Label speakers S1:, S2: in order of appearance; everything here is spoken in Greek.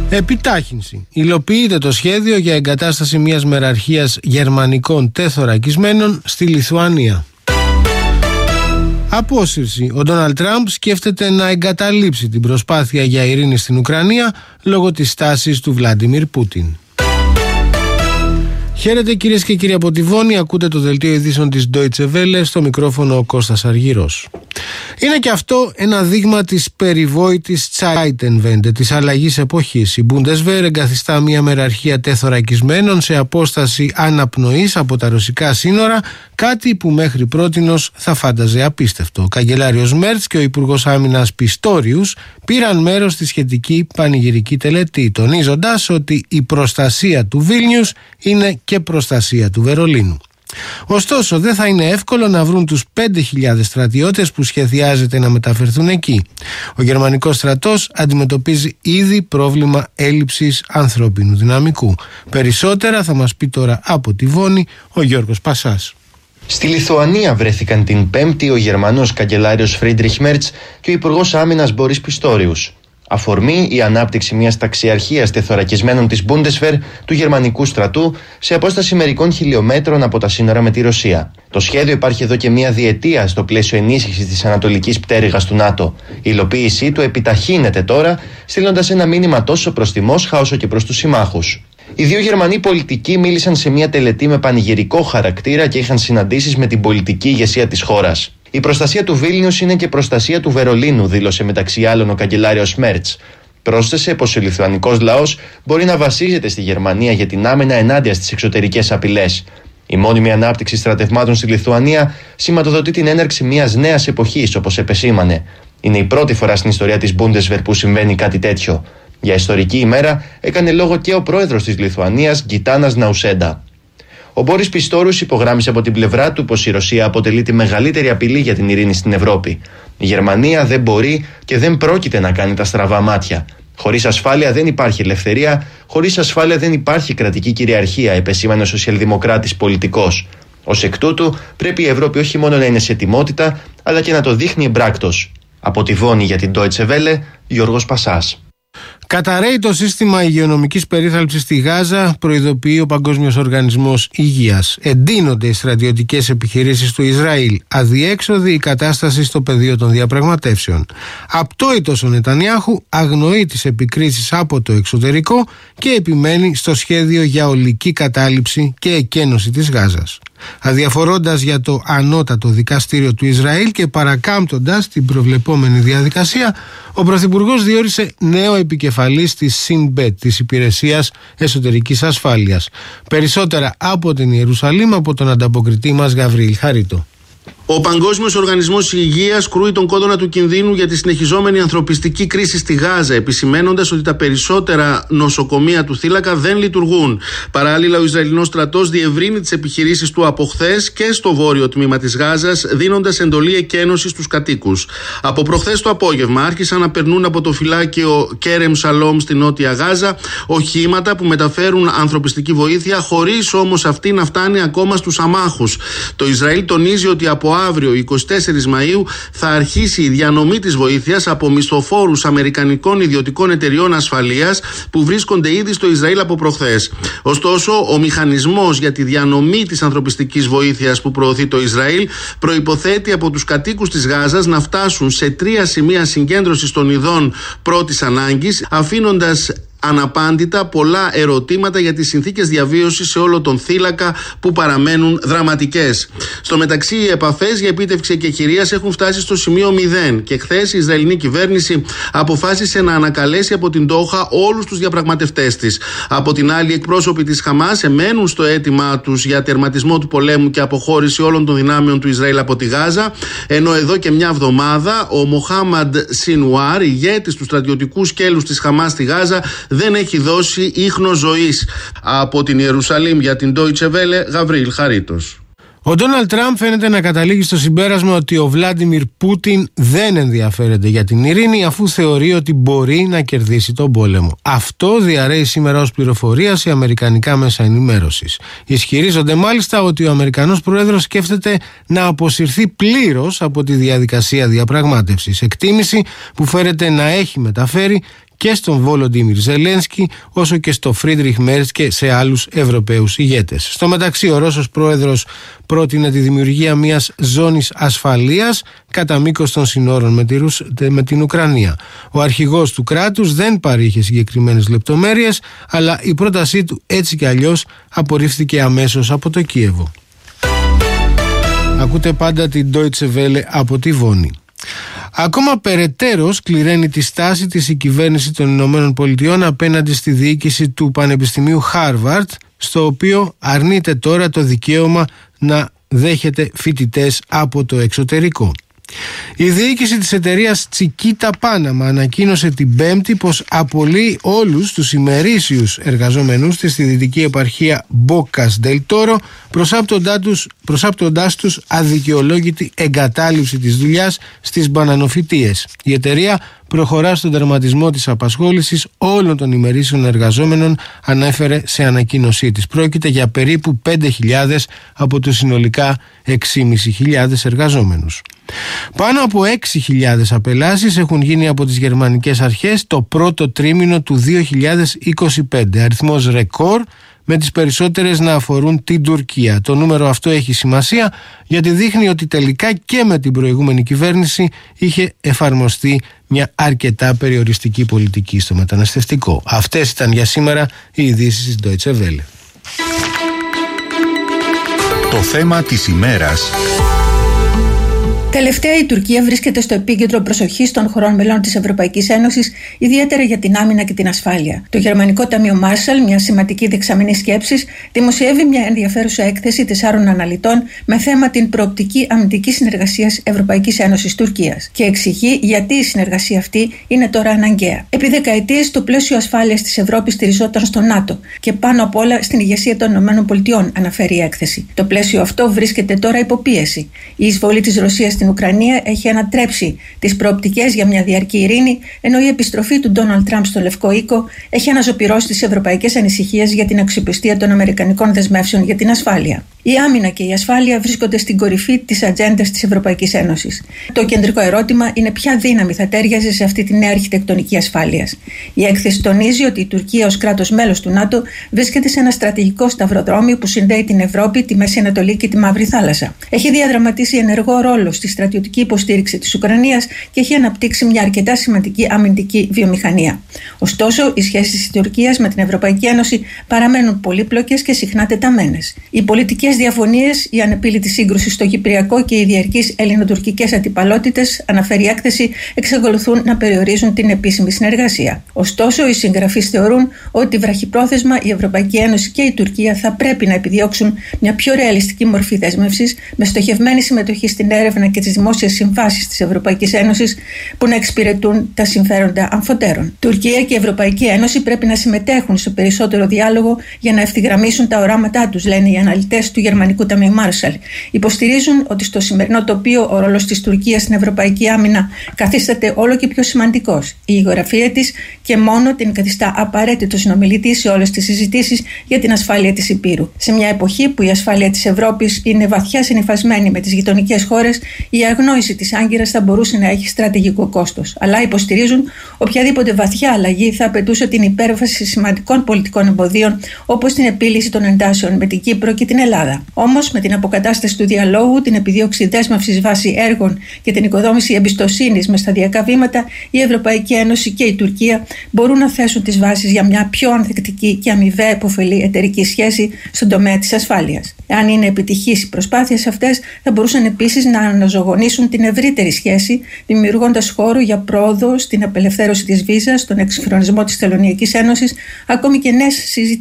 S1: Επιτάχυνση. Υλοποιείται το σχέδιο για εγκατάσταση μιας μεραρχίας γερμανικών τεθωρακισμένων στη Λιθουανία. Απόσυρση. Ο Ντόναλντ Τραμπ σκέφτεται να εγκαταλείψει την προσπάθεια για ειρήνη στην Ουκρανία λόγω της στάσης του Βλάντιμιρ Πούτιν. Χαίρετε κυρίες και κύριοι από τη Βόνη, ακούτε το δελτίο ειδήσεων της Deutsche Welle, στο μικρόφωνο ο Κώστας Αργυρός. Είναι και αυτό ένα δείγμα της περιβόητης Zeitenwende, της αλλαγής εποχής. Η Bundeswehr εγκαθιστά μια μεραρχία τεθωρακισμένων σε απόσταση αναπνοής από τα ρωσικά σύνορα, κάτι που μέχρι πρότινος θα φάνταζε απίστευτο. Ο καγκελάριος Μέρτς και ο υπουργός άμυνας Πιστόριους πήραν μέρος στη σχετική πανηγυρική τελετή, τονίζοντας ότι η προστασία του Βίλνιους είναι και προστασία του Βερολίνου. Ωστόσο, δεν θα είναι εύκολο να βρουν τους 5.000 στρατιώτες που σχεδιάζεται να μεταφερθούν εκεί. Ο γερμανικός στρατός αντιμετωπίζει ήδη πρόβλημα έλλειψης ανθρώπινου δυναμικού. Περισσότερα θα μας πει τώρα από τη Βόνη ο Γιώργος Πασάς.
S2: Στη Λιθουανία βρέθηκαν την Πέμπτη ο Γερμανός καγκελάριος Φρίντριχ Μέρτς και ο υπουργός άμυνας Μπόρις Πιστόριους. Αφορμή η ανάπτυξη μιας ταξιαρχίας τεθωρακισμένων της Bundeswehr του γερμανικού στρατού σε απόσταση μερικών χιλιόμετρων από τα σύνορα με τη Ρωσία. Το σχέδιο υπάρχει εδώ και μια διετία στο πλαίσιο ενίσχυσης της ανατολικής πτέρυγας του ΝΑΤΟ. Η υλοποίησή του επιταχύνεται τώρα, στείλοντας ένα μήνυμα τόσο προς τη Μόσχα όσο και προς τους συμμάχους. Οι δύο Γερμανοί πολιτικοί μίλησαν σε μια τελετή με πανηγυρικό χαρακτήρα και είχαν συναντήσεις με την πολιτική ηγεσία της χώρας. Η προστασία του Βίλνιους είναι και προστασία του Βερολίνου, δήλωσε μεταξύ άλλων ο καγκελάριος Μέρτς. Πρόσθεσε πως ο λιθουανικός λαός μπορεί να βασίζεται στη Γερμανία για την άμυνα ενάντια στις εξωτερικές απειλές. Η μόνιμη ανάπτυξη στρατευμάτων στη Λιθουανία σηματοδοτεί την έναρξη μιας νέας εποχής, όπως επεσήμανε. Είναι η πρώτη φορά στην ιστορία της Bundeswehr που συμβαίνει κάτι τέτοιο. Για ιστορική ημέρα έκανε λόγο και ο πρόεδρος της Λιθουανίας, Γκιτάνας Ναουσέντα. Ο Μπόρις Πιστόριους υπογράμμισε από την πλευρά του πως η Ρωσία αποτελεί τη μεγαλύτερη απειλή για την ειρήνη στην Ευρώπη. Η Γερμανία δεν μπορεί και δεν πρόκειται να κάνει τα στραβά μάτια. Χωρίς ασφάλεια δεν υπάρχει ελευθερία, χωρίς ασφάλεια δεν υπάρχει κρατική κυριαρχία, επεσήμανε ο σοσιαλδημοκράτης πολιτικός. Ως εκ τούτου, πρέπει η Ευρώπη όχι μόνο να είναι σε ετοιμότητα, αλλά και να το δείχνει εμπράκτος. Από τη Βόνη για την Deutsche Welle, Γιώργος Πασάς.
S1: Καταρρέει το σύστημα υγειονομικής περίθαλψης στη Γάζα, προειδοποιεί ο Παγκόσμιος Οργανισμός Υγείας. Εντείνονται οι στρατιωτικές επιχειρήσεις του Ισραήλ. Αδιέξοδη η κατάσταση στο πεδίο των διαπραγματεύσεων. Απτόητος ο Νετανιάχου αγνοεί τις επικρίσεις από το εξωτερικό και επιμένει στο σχέδιο για ολική κατάληψη και εκένωση της Γάζας. Αδιαφορώντας για το ανώτατο δικαστήριο του Ισραήλ και παρακάμπτοντας την προβλεπόμενη διαδικασία, ο Πρωθυπουργός διόρισε νέο επικεφαλής της ΣΥΝΜΠΕΤ, της Υπηρεσίας Εσωτερικής Ασφάλειας. Περισσότερα από την Ιερουσαλήμ από τον ανταποκριτή μας Γαβρίλ Χαρίτο.
S3: Ο Παγκόσμιος Οργανισμός Υγείας κρούει τον κόδωνα του κινδύνου για τη συνεχιζόμενη ανθρωπιστική κρίση στη Γάζα, επισημαίνοντας ότι τα περισσότερα νοσοκομεία του θύλακα δεν λειτουργούν. Παράλληλα, ο Ισραηλινός στρατός διευρύνει τις επιχειρήσεις του από χθες και στο βόρειο τμήμα της Γάζας, δίνοντας εντολή εκένωσης στους κατοίκους. Από προχθές το απόγευμα άρχισαν να περνούν από το φυλάκιο Κέρεμ Σαλόμ στη νότια Γάζα οχήματα που μεταφέρουν ανθρωπιστική βοήθεια, χωρίς όμως αυτή να φτάνει ακόμα στους αμάχους. Το Ισραήλ τονίζει ότι από αύριο, 24 Μαΐου, θα αρχίσει η διανομή της βοήθειας από μισθοφόρους αμερικανικών ιδιωτικών εταιριών ασφαλείας που βρίσκονται ήδη στο Ισραήλ από προχθές. Ωστόσο, ο μηχανισμός για τη διανομή της ανθρωπιστικής βοήθειας που προωθεί το Ισραήλ προϋποθέτει από τους κατοίκους της Γάζας να φτάσουν σε 3 σημεία συγκέντρωσης των ειδών πρώτης ανάγκης, αφήνοντας αναπάντητα πολλά ερωτήματα για τις συνθήκες διαβίωσης σε όλο τον θύλακα που παραμένουν δραματικές. Στο μεταξύ, οι επαφές για επίτευξη εκεχηρίας έχουν φτάσει στο σημείο 0 και χθες η Ισραηλινή κυβέρνηση αποφάσισε να ανακαλέσει από την Ντόχα όλους τους διαπραγματευτές της. Από την άλλη, οι εκπρόσωποι της Χαμάς εμένουν στο αίτημά τους για τερματισμό του πολέμου και αποχώρηση όλων των δυνάμεων του Ισραήλ από τη Γάζα, ενώ εδώ και μια εβδομάδα ο Μοχάμαντ Σινουάρ, ηγέτης του στρατιωτικού σκέλους της Χαμάς στη Γάζα, δεν έχει δώσει ίχνος ζωής. Από την Ιερουσαλήμ για την Deutsche Welle, Γαβρίλ Χαρίτος.
S1: Ο Ντόναλντ Τραμπ φαίνεται να καταλήγει στο συμπέρασμα ότι ο Βλάντιμιρ Πούτιν δεν ενδιαφέρεται για την ειρήνη, αφού θεωρεί ότι μπορεί να κερδίσει τον πόλεμο. Αυτό διαρρέει σήμερα ως πληροφορία σε αμερικανικά μέσα ενημέρωσης. Ισχυρίζονται μάλιστα ότι ο Αμερικανός Πρόεδρος σκέφτεται να αποσυρθεί πλήρως από τη διαδικασία διαπραγμάτευσης. Εκτίμηση που φέρεται να έχει μεταφέρει και στον Βολοντίμιρ Ζελένσκι όσο και στο Φρίντριχ Μέρτς και σε άλλους Ευρωπαίους ηγέτες. Στο μεταξύ, ο Ρώσος πρόεδρος πρότεινε τη δημιουργία μιας ζώνης ασφαλείας κατά μήκος των συνόρων με την Ουκρανία. Ο αρχηγός του κράτους δεν παρήχε συγκεκριμένες λεπτομέρειες, αλλά η πρότασή του έτσι κι αλλιώς απορρίφθηκε αμέσως από το Κίεβο. Ακούτε πάντα την Deutsche Welle από τη Βόνη. Ακόμα περαιτέρω σκληραίνει τη στάση της η κυβέρνηση των Ηνωμένων Πολιτειών απέναντι στη διοίκηση του Πανεπιστημίου Χάρβαρντ, στο οποίο αρνείται τώρα το δικαίωμα να δέχεται φοιτητές από το εξωτερικό. Η διοίκηση της εταιρείας Τσικίτα Πάναμα ανακοίνωσε την Πέμπτη πως απολύει όλους τους ημερήσιους εργαζόμενους της στη δυτική επαρχία Μπόκας Ντελ Τόρο, προσάπτοντάς τους αδικαιολόγητη εγκατάλειψη της δουλειάς στις μπανανοφυτείες. Η εταιρεία προχωρά στον τερματισμό της απασχόλησης όλων των ημερήσιων εργαζόμενων, ανέφερε σε ανακοίνωσή της. Πρόκειται για περίπου 5.000 από τους συνολικά 6.500 εργαζόμενους. Πάνω από 6.000 απελάσεις έχουν γίνει από τις γερμανικές αρχές το πρώτο τρίμηνο του 2025, αριθμός ρεκόρ, με τις περισσότερες να αφορούν την Τουρκία. Το νούμερο αυτό έχει σημασία γιατί δείχνει ότι τελικά και με την προηγούμενη κυβέρνηση είχε εφαρμοστεί μια αρκετά περιοριστική πολιτική στο μεταναστευτικό. Αυτές ήταν για σήμερα οι ειδήσεις της Deutsche Welle.
S4: Το θέμα της ημέρας.
S5: Τελευταία, η Τουρκία βρίσκεται στο επίκεντρο προσοχής των χωρών μελών της Ευρωπαϊκής Ένωσης, ιδιαίτερα για την άμυνα και την ασφάλεια. Το Γερμανικό Ταμείο Μάρσαλ, μια σημαντική δεξαμενή σκέψης, δημοσιεύει μια ενδιαφέρουσα έκθεση 4 αναλυτών με θέμα την προοπτική αμυντικής συνεργασίας Ευρωπαϊκής Ένωσης Τουρκίας και εξηγεί γιατί η συνεργασία αυτή είναι τώρα αναγκαία. Επί δεκαετίες, το πλαίσιο ασφάλειας της Ευρώπης στηριζόταν στο ΝΑΤΟ και πάνω απ' όλα στην ηγεσία των ΗΠΑ, αναφέρει η έκθεση. Το πλαίσιο αυτό βρίσκεται τώρα υποπίεση. Η εισβολή της Ρωσίας στην Ουκρανία έχει ανατρέψει τις προοπτικές για μια διαρκή ειρήνη, ενώ η επιστροφή του Ντόναλντ Τραμπ στο Λευκό Οίκο έχει αναζωπυρώσει τις ευρωπαϊκές ανησυχίες για την αξιοπιστία των αμερικανικών δεσμεύσεων για την ασφάλεια. Η άμυνα και η ασφάλεια βρίσκονται στην κορυφή της ατζέντας της Ευρωπαϊκής Ένωσης. Το κεντρικό ερώτημα είναι ποια δύναμη θα τέριαζε σε αυτή τη νέα αρχιτεκτονική ασφάλειας. Η έκθεση τονίζει ότι η Τουρκία ως κράτος μέλος του ΝΑΤΟ βρίσκεται σε ένα στρατηγικό σταυροδρόμιο που συνδέει την Ευρώπη, τη Μέση Ανατολή και τη Μαύρη Θάλασσα. Έχει διαδραματίσει ενεργό ρόλο στη στρατιωτική υποστήριξη της Ουκρανίας και έχει αναπτύξει μια αρκετά σημαντική αμυντική βιομηχανία. Ωστόσο, οι σχέσεις της Τουρκίας με την Ευρωπαϊκή Ένωση παραμένουν πολύπλοκες και συχνά τεταμένες. Οι πολιτικές διαφωνίες, η ανεπίλητη σύγκρουση στο Κυπριακό και οι διαρκείς ελληνοτουρκικές αντιπαλότητες, αναφέρει η έκθεση, εξακολουθούν να περιορίζουν την επίσημη συνεργασία. Ωστόσο, οι συγγραφείς θεωρούν ότι βραχυπρόθεσμα η Ευρωπαϊκή Ένωση και η Τουρκία θα πρέπει να επιδιώξουν μια πιο ρεαλιστική μορφή δέσμευσης με στοχευμένη συμμετοχή στην έρευνα και τις δημόσιες συμβάσεις της Ευρωπαϊκής Ένωσης που να εξυπηρετούν τα συμφέροντα αμφωτέρων. Τουρκία και η Ευρωπαϊκή Ένωση πρέπει να συμμετέχουν σε περισσότερο διάλογο για να ευθυγραμμίσουν τα οράματά τους, λένε οι αναλυτές του Γερμανικού Ταμείου Μάρσαλ. Υποστηρίζουν ότι στο σημερινό τοπίο ο ρόλος της Τουρκίας στην ευρωπαϊκή άμυνα καθίσταται όλο και πιο σημαντικός. Η γεωγραφία της και μόνο την καθιστά απαραίτητο συνομιλητή σε όλες τις συζητήσεις για την ασφάλεια της Υπήρου. Σε μια εποχή που η ασφάλεια της Ευρώπης είναι βαθιά συνυφασμένη με τις γειτονικές χώρες, η αγνόηση της Άγκυρας θα μπορούσε να έχει στρατηγικό κόστος. Αλλά υποστηρίζουν οποιαδήποτε βαθιά αλλαγή θα απαιτούσε την υπέρβαση σημαντικών πολιτικών εμποδίων, όπως την επίλυση των εντάσεων με την Κύπρο και την Ελλάδα. Όμως, με την αποκατάσταση του διαλόγου, την επιδίωξη δέσμευσης βάσει έργων και την οικοδόμηση εμπιστοσύνης με σταδιακά βήματα, η Ευρωπαϊκή Ένωση και η Τουρκία μπορούν να θέσουν τις βάσεις για μια πιο ανθεκτική και αμοιβαία επωφελή εταιρική σχέση στον τομέα της ασφάλειας. Εάν είναι επιτυχείς οι προσπάθειες αυτές, θα μπορούσαν επίσης να αναζωογονήσουν την ευρύτερη σχέση, δημιουργώντας χώρο για πρόοδο στην απελευθέρωση της βίζας, τον εξυγχρονισμό της Τελωνειακής Ένωσης, ακόμη και νέες συζητήσεις